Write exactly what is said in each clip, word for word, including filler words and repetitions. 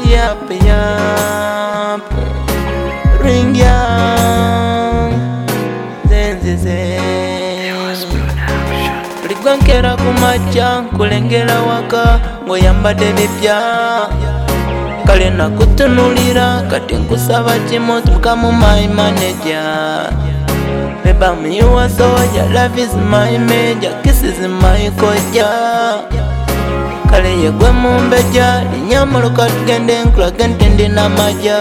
Yap, yap. Ring yang zenzize ligwankera kumacha kulengera waka ngoyambadde bipya kale nakutunulira kati nkusaba kimutu mukamu my manager. Beba me you are soldier, love is my major, kisses is my koja. Kale yegwe mumbeja linyamuluka tugende nkulaga ntende n'amaja.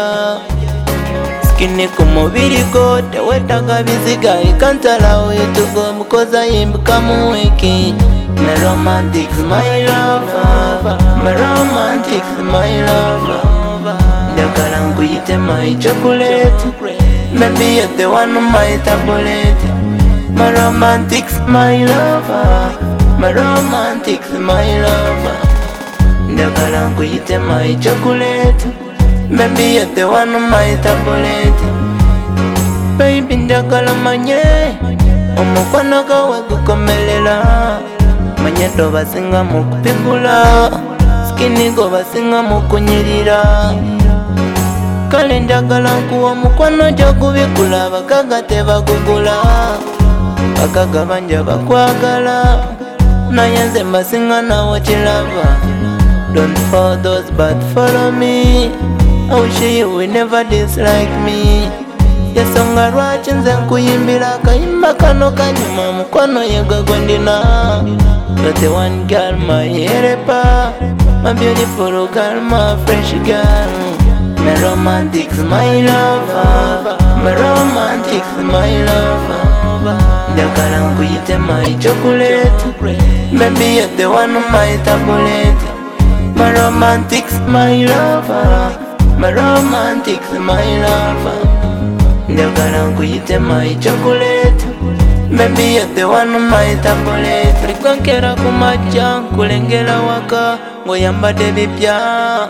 Skini kumubiri go tewetaga biziga ikantala wetugo mukoza yimbuka muwiki. My romantics my lover, my romantics my lover. Ndagala nkuyite my chocolate, maybe you're the one on my tablet. My romantics my lover, my romantics my lover. Ndagala nkuyite my chocolate, maybe you're the one on my tablet. Baby ndagala manye omukwano gawe gukomelela. Manye to basinga mukupigula, skini go basinga mukunyirira. Kale ndagala nkuwa mukwano gyo gubikula bakaga tebagugula. Bakaga banja bakwagala naye nze mbasinga nawo kirava. Don't follow those but follow me. I wish you would never dislike me. Yesonga lwaki nze nkuyimbira akayimba kano kanyuma mukwano yegwe gwe ndina. You're the one girl, my helper, my beautiful girl, my fresh girl. My romantics, my lover, my romantics, my lover. Ndagala nkuyite my chocolate, maybe you're the one on my tablet. My romantics, my lover, my romantics, my lover. Ndagala nkuyite my chocolate, maybe you're the one on my tablet. Ligwankera kumacha kulengera waka ngoyambadde bipya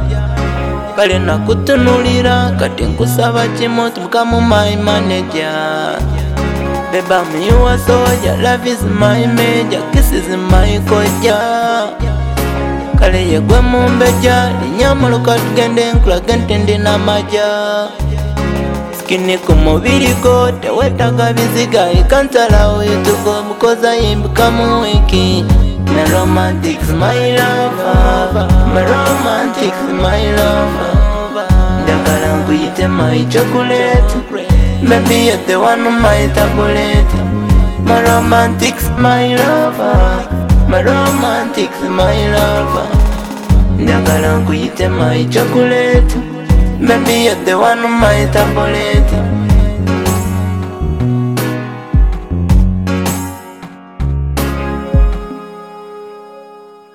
kale nakutunulira kati nkusaba kimutu mukamu my manager. Beba me you are soldier, love is my major, kisses is my koja. Kale yegwe mumbeja linyamuluka tugende nkulaga ntende n'amaja. Skini kumubiri go tewetaga biziga ikantala wetugo mukoza yimbuka muwiki. My romantics my lover, my romantics my lover. Ndagala nkuyite my chocolate, maybe you're the one on my tablet. My romantics my lover, my romantics my lover. Ndagala nkuyite my chocolate, maybe you're the one on my tablet.